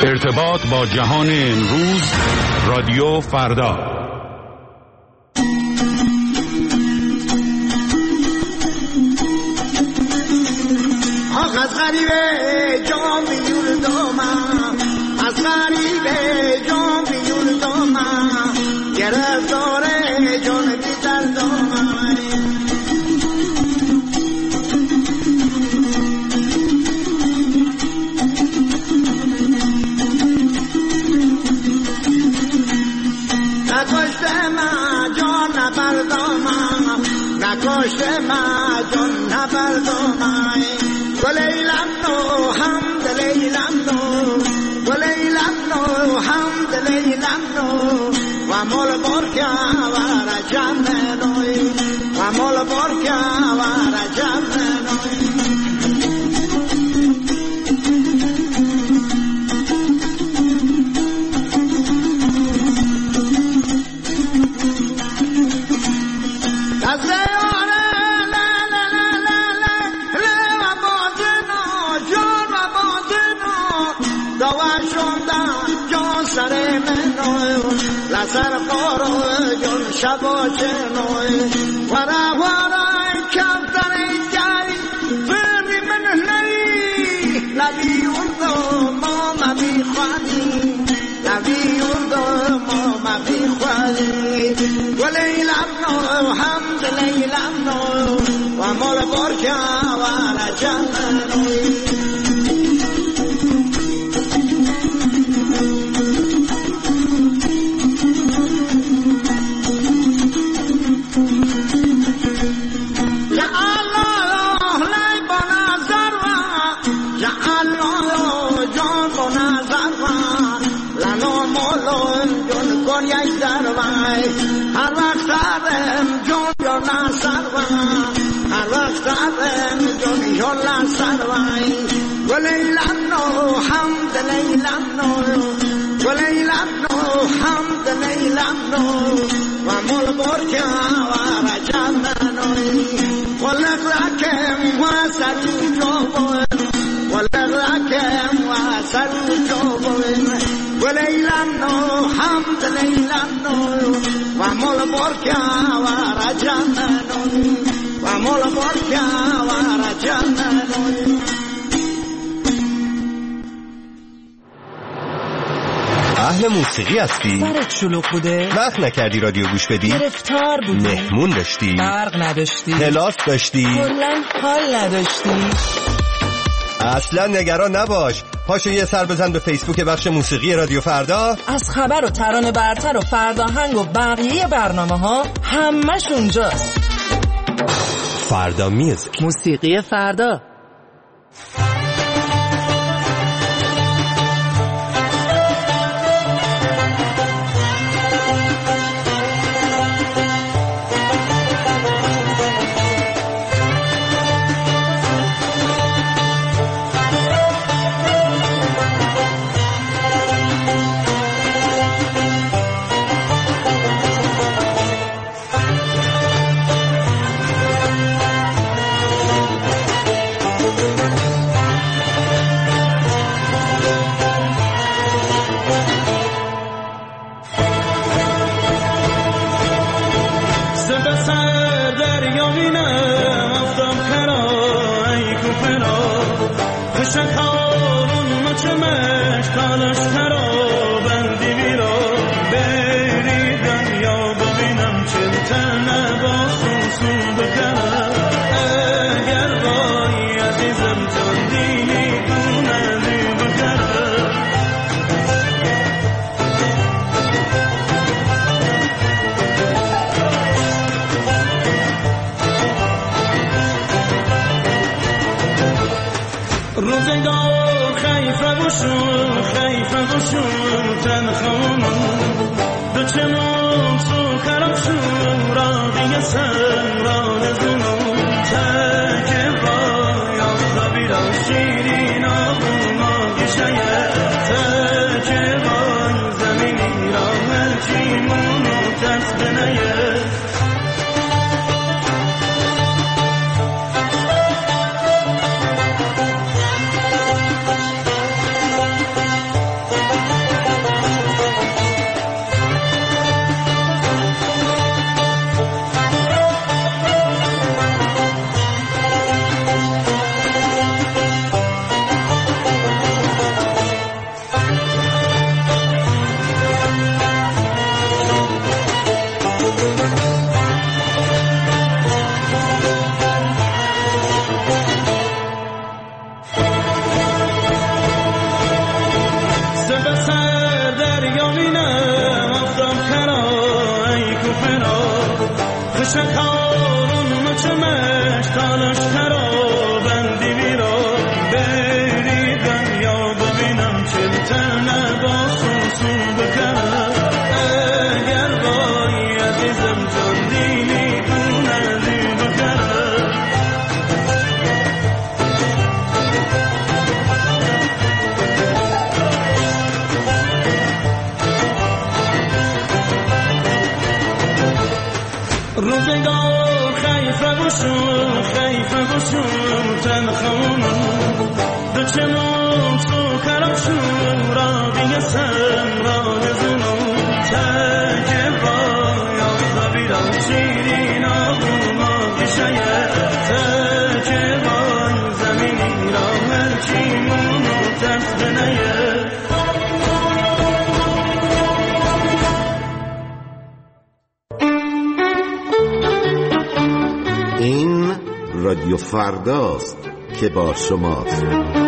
ارتباط با جهان امروز، رادیو فردا. آخ از غریبه جان بیور دومم، از غریبه جان بیور دومم، گرفتاره جان بیتر دومم. نکشته من جان نبردامم، نکشته من جان نبردامم. ولیلم نو هم دلیلم نو، ولیلم نو هم دلیلم نو، و مول برکه و رجم نوی، و مول برکه و رجم نوی. لسر قارو جون شبا جنوی ورا ورا کمتر جاری فردی من نی لبی اردو ماما بی خوادی، لبی اردو ماما بی خوادی. ولیلم نو هم دلیلم نو، و مول برکه و رجم نوی. هر وقت دارم جون یونا سروان، هر وقت دارم جون یونا سروان. ولیلم نو هم دلیلم نو، ولیلم نو هم دلیلم نو، و مول برکه و رجم نوی. ولق رکم و سری جوبون، ولق رکم و سری جوبون. ولیلم نو هم دلیلم نو، و مول برکه و رجم نوی، و مول برکه و رجم نوی. اهل موسیقی هستی؟ سرت شلوغ بوده؟ وقت نکردی رادیو گوش بدی؟ گرفتار بودی؟ مهمون داشتی؟ برق نداشتی؟ کلاس داشتی؟ کلاً حال نداشتی؟ اصلا نگران نباش، پاشو یه سر بزن به فیسبوک بخش موسیقی رادیو فردا. از خبر و ترانه برتر و فرداهنگ و بقیه برنامه ها همش اونجاست. فردا میوزیک، موسیقی فردا. روزگار خیفه بشون تنخانم دو چمون سو خراب شون را دیگه سن را نزونم ترکه با یا خبیرم شیرین آبوما گشه ترکه با زمینی را هرچیمونو ترس بنیه تنه با سوسو بکنم اگر باید ازم جان دینی دونزی بکنم روزگار خیفه بشون تنخونم به چمون سو کرم شون را بیسم را نزونم تکه باید بیرم شیرین آبوما بشه تکه باید زمینی را هرچیمونو تفت نیه این رادیو فرداست که با شماست.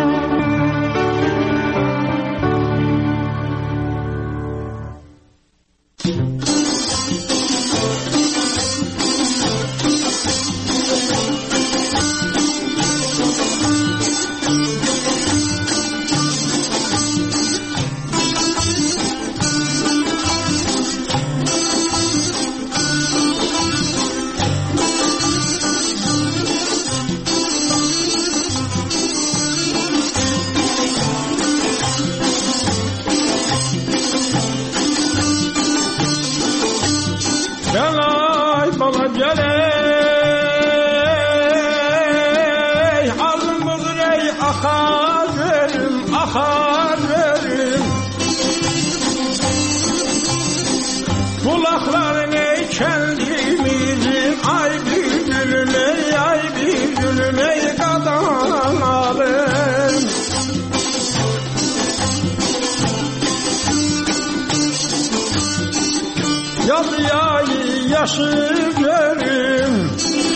Yaşıyorum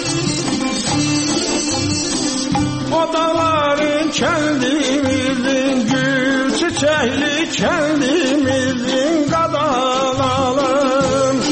odaların kendimizin gül çiçekli kendimizin kadalalım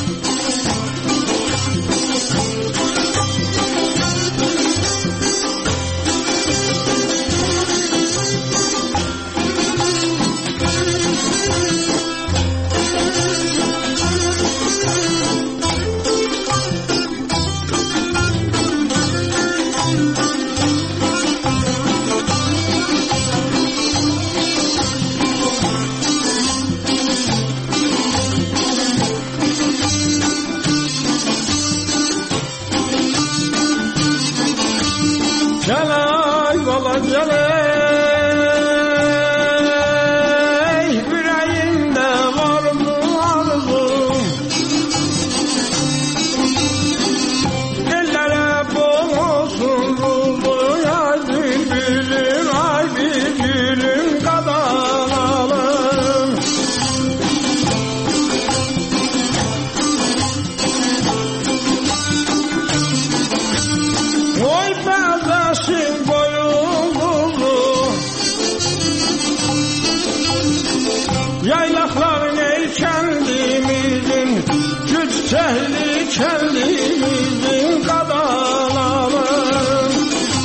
kendimizin kadalalım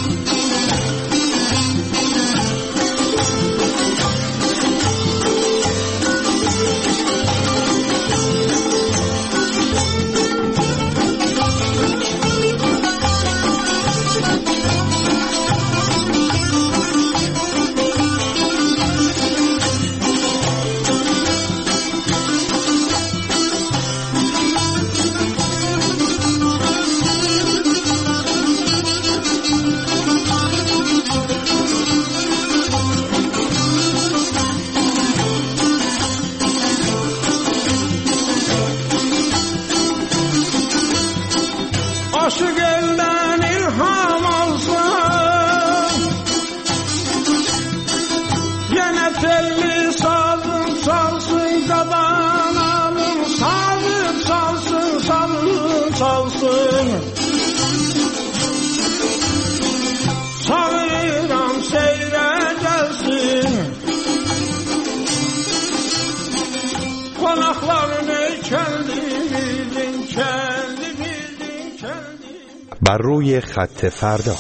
aşık elden ilham alsın yine telli sazım çalsın kadanalım sazım çalsın sazım çalsın çağıram seyre gelsin konaklarını kendimizin بر روی خط فردا.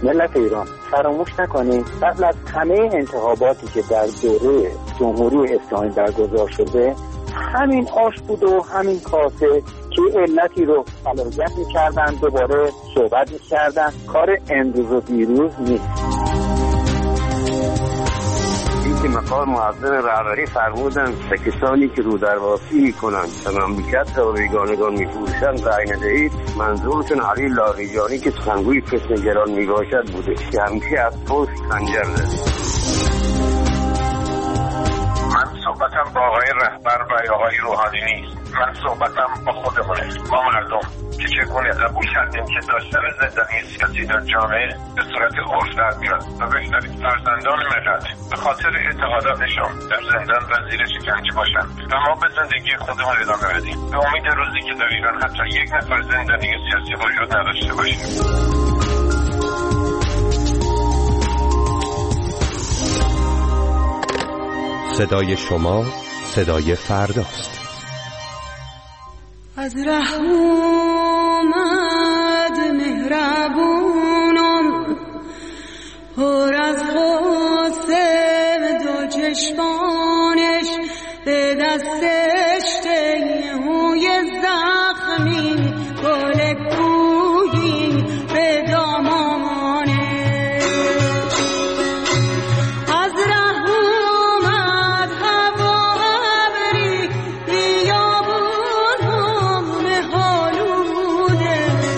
ملت ایران فراموش نکنید قبل از همه انتخاباتی که در دوره جمهوری اسلامی برگزار شده همین آش بود و همین کاسه که علتی رو فلاحیت می‌کردن، دوباره صحبت می‌کردن. کار امروز و دیروز نیست. که مقام معظم رهبری فرمودن به کسانی که رو درواسی میکنند و مملکت را بیگانگان میفروشند رأی ندهید. منظورشون علی لاریجانی که سخنگوی فتنه‌گران میباشد بوده که همیشه از پشت خنجر زده. من صحبتم با آقای رهبر و آقای روحانی نیست. من صحبتم با خودمونه، با مردم که چگونه قبول کردیم که داشتن زندانی سیاسی در جامعه به صورت عرف در میاد و بهترین فرزندان ملت به خاطر اعتقاداتشون در زندان و زیر شکنجه باشن و ما به زندگی خودمون ادامه بدیم به امید روزی که در ایران حتی یک نفر زندانی سیاسی وجود نداشته باشیم. صدای شما صدای فرداست. از رحم اومد مهربونم پر از غصه دو چشمانش به دستش تیهوی زخمی گل کوهی به دامانش از رحم اومد هوا ابری بیابون مهالوده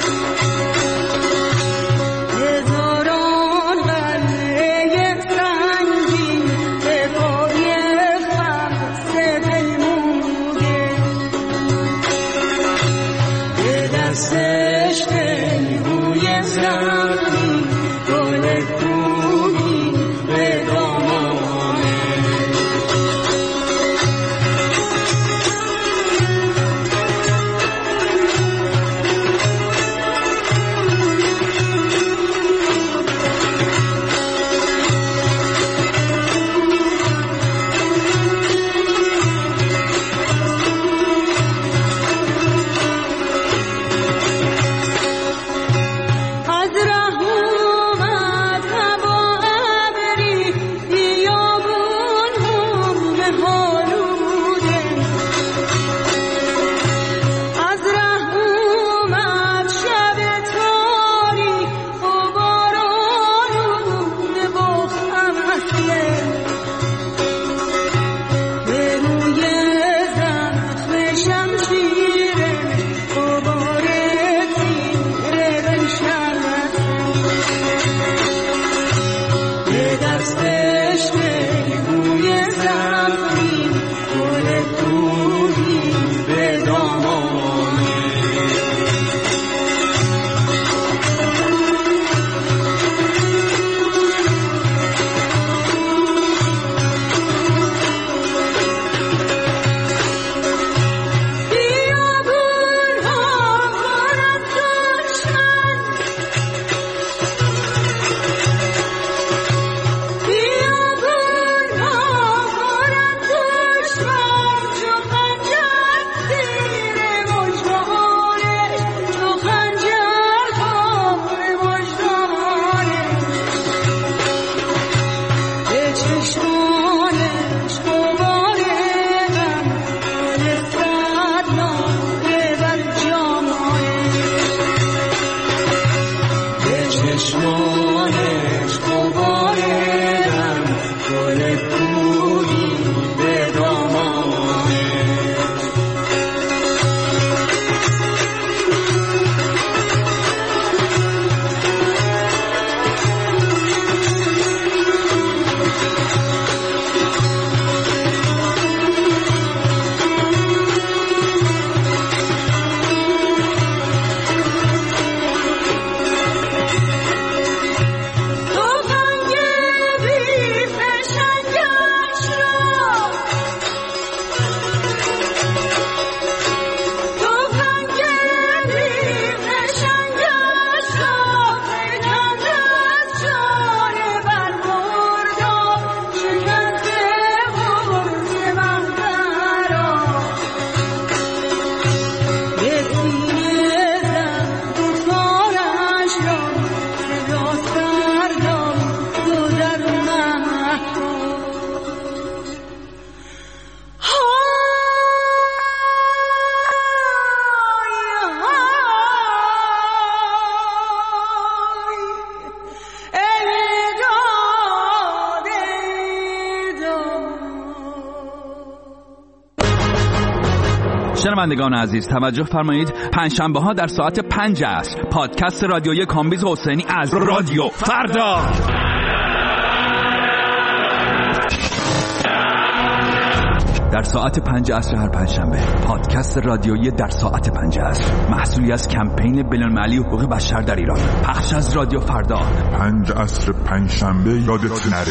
هزاران قلعه سنگین به پای خمسه بنموده به دستش تیهوی زخمی گل کوهی به دامانه از رحم اومد هوا ابری بیابون هم مهالوده از رحم اومد شب تاریک و بارانون بخم اصله به روی زخم شمشیره غبار تیره بنشسته به دستش میگوی زخمی گل کوهی به دامانه بیابون ها پر از دشمن بیابون ها پر از دشمن چو خنجر زیر مژگانش چو خنجر خار مژگانش به چشمانش غبار غم فرستد ناله بر جامانش به چشمانش غبار غم گل کوهی به دامانش شنوندگان عزیز توجه فرمایید، پنجشنبه ها در ساعت 5 عصر پادکست رادیویی کامبیز حسینی از رادیو فردا. در ساعت 5 عصر هر پنجشنبه پادکست رادیویی در ساعت 5 عصر، محصولی از کمپین بین‌المللی حقوق بشر در ایران، پخش از رادیو فردا. 5 عصر پنجشنبه یادت نره.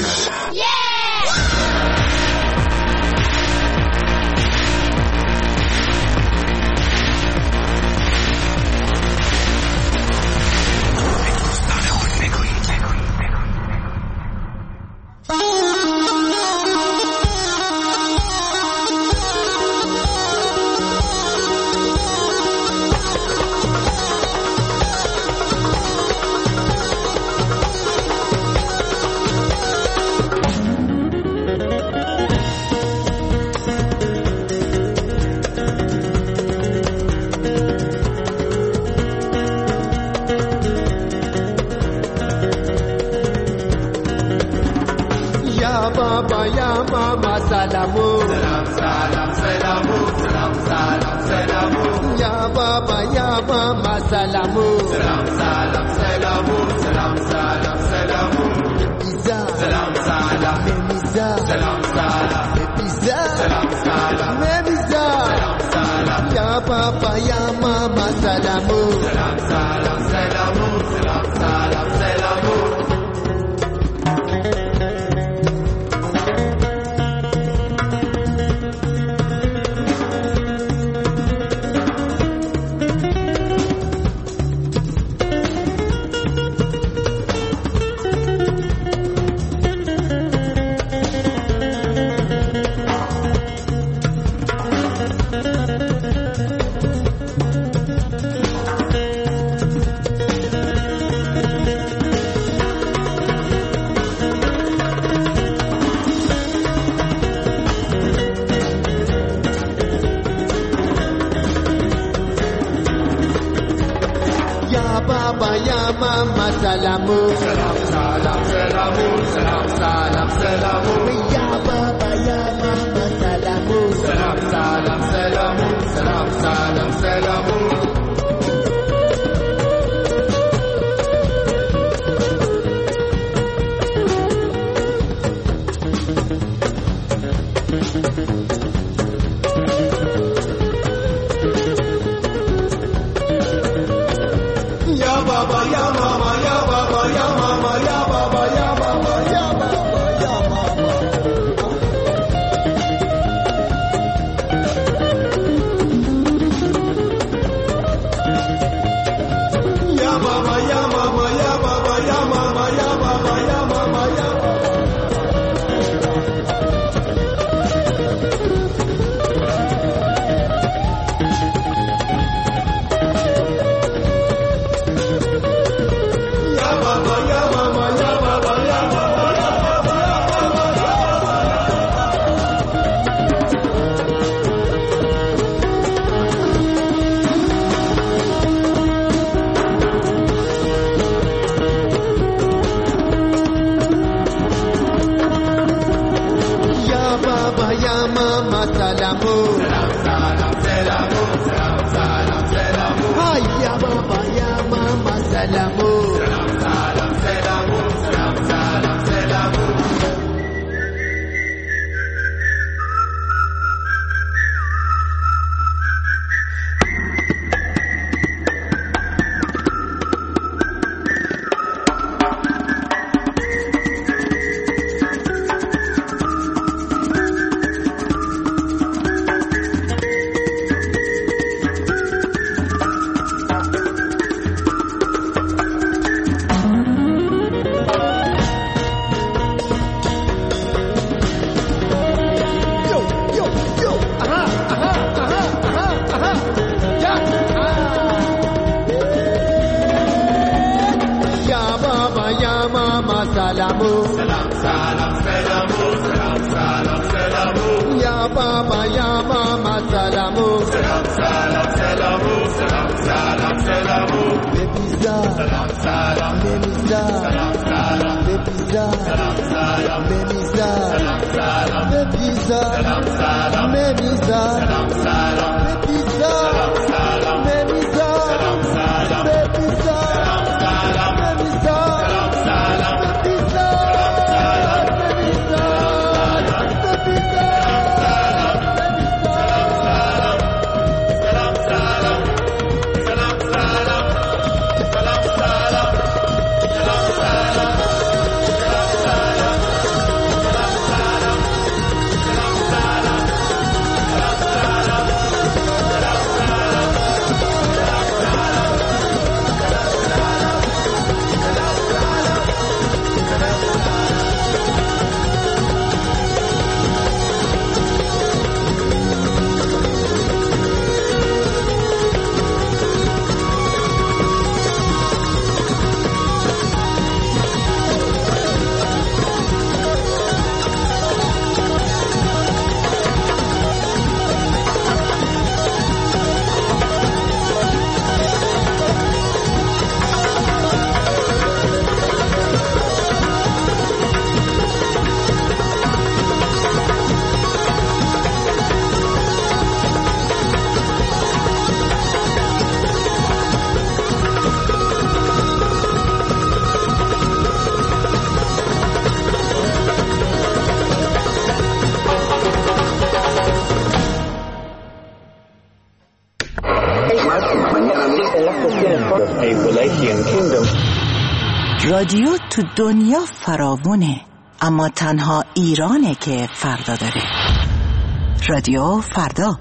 سلام رادیو تو دنیا فراوونه، اما تنها ایرانه که فردا داره. رادیو فردا.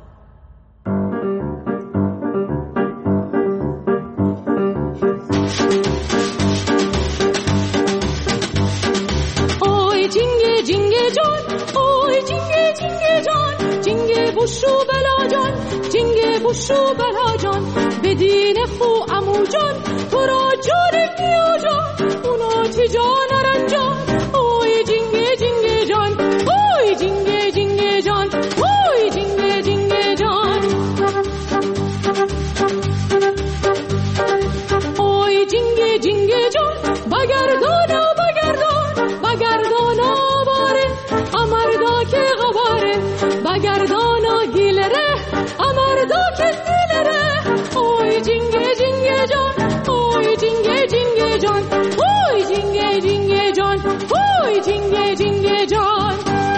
اوی جینگه جینگه جان، اوی جینگه جینگه جان، جینگه بوشو بلا جان، جینگه بوشو بلا جان، بدین خو امو جان، تو را جان بیا جان، اونا تی جان رنجان. اوی جینگه جینگه جان، اوی جینگه جینگه جان، اوی جینگه جینگه جان، اوی جینگه جینگه جان، بگردان و بگردان، بگردان و باره، امردا که غباره، بگردان و گیلره، امردا که دیلره. اوی جینگه جینگه جان، اوی جینگه جینگه جان، اوی جینگه جینگه جان، اوی جینگه جینگه جان.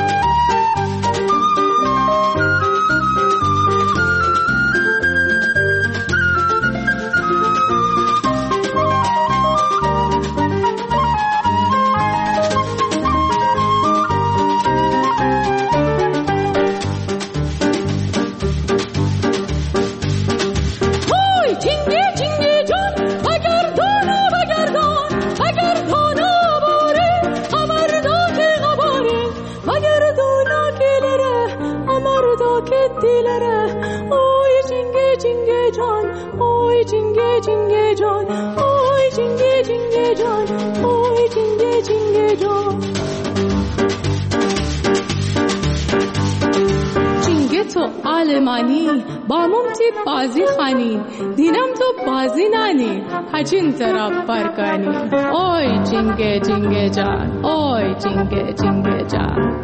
تو آلمانی با ممتی بازی خانی دینم تو بازی نانی هچین طرف برکانی. اوی جینگه جینگه جان، اوی جینگه جینگه جان.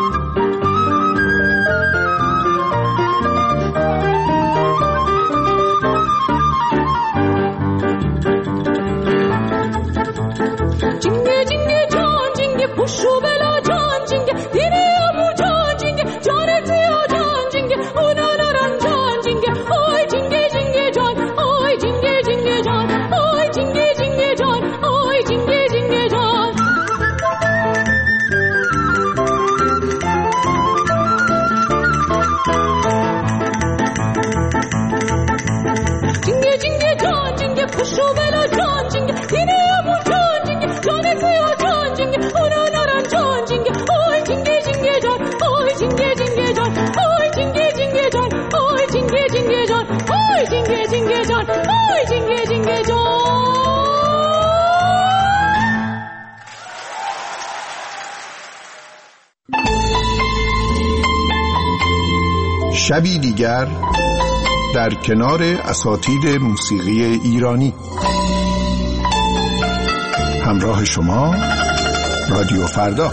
جینگه جینگه جان، جینگه پوشو بلا جان، جینگه دیره امو جان، جینگه جان تیا جان، جینگه اونا نران جان، جینگه اوی جینگه جینگه جان، اوی جینگه جینگه جان، اوی جینگه جینگه جان، اوی جینگه جینگه جان. جینگه جینگه جان، جینگه پوشو بلا جان، جینگه دیره امو جان، جینگه جان تیا جان، جینگه اونا نران جان، جینگه اوی جینگه جینگه جان، اوی جینگه جینگه جان، اوی جینگه جینگه جان، اوی جینگه جینگه جان، اوی جینگه جینگه جان، اوی جینگه جینگه جان. شبی دیگر در کنار اساتید موسیقی ایرانی. همراه شما رادیو فردا.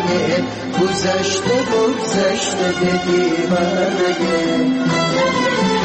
گذشته